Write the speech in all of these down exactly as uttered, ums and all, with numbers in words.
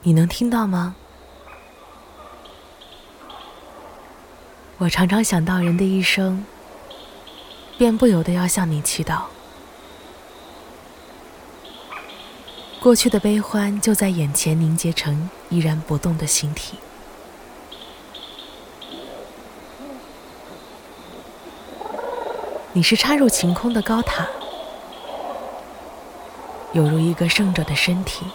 你能听到吗？我常常想到人的一生，便不由得要向你祈祷。过去的悲欢就在眼前凝结成依然不动的形体。你是插入晴空的高塔，犹如一个圣者的身体。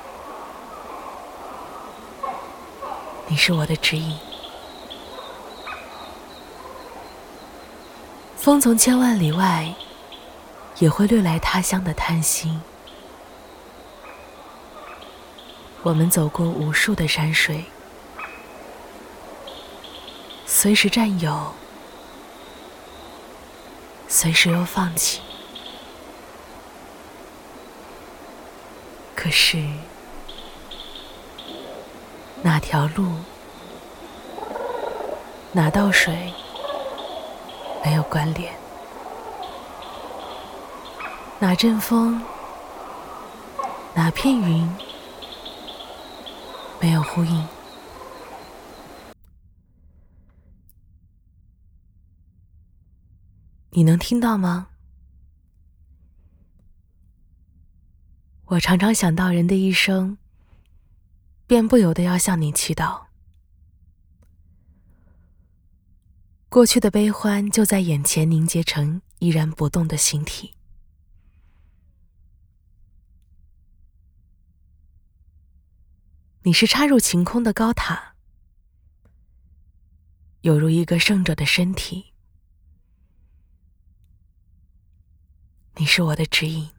你是我的指引。风从千万里外，也会掠来他乡的叹息。我们走过无数的山水，随时占有，随时又放弃。可是，哪条路，哪道水没有关联？哪阵风，哪片云没有呼应？你能听到吗？我常常想到人的一生，便不由得要向你祈祷。过去的悲欢就在眼前凝结成依然不动的形体。你是插入晴空的高塔，犹如一个圣者的身体。你是我的指引。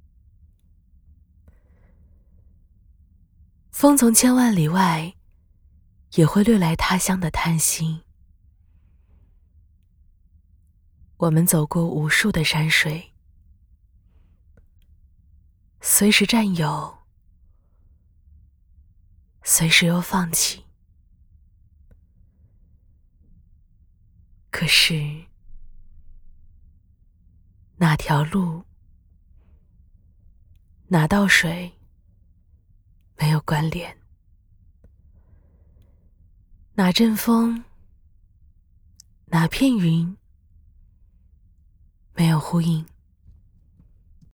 风从千万里外，也会掠来他乡的叹息。我们走过无数的山水，随时占有，随时又放弃。可是，哪条路，哪道水没有关联？哪阵风，哪片云没有呼应？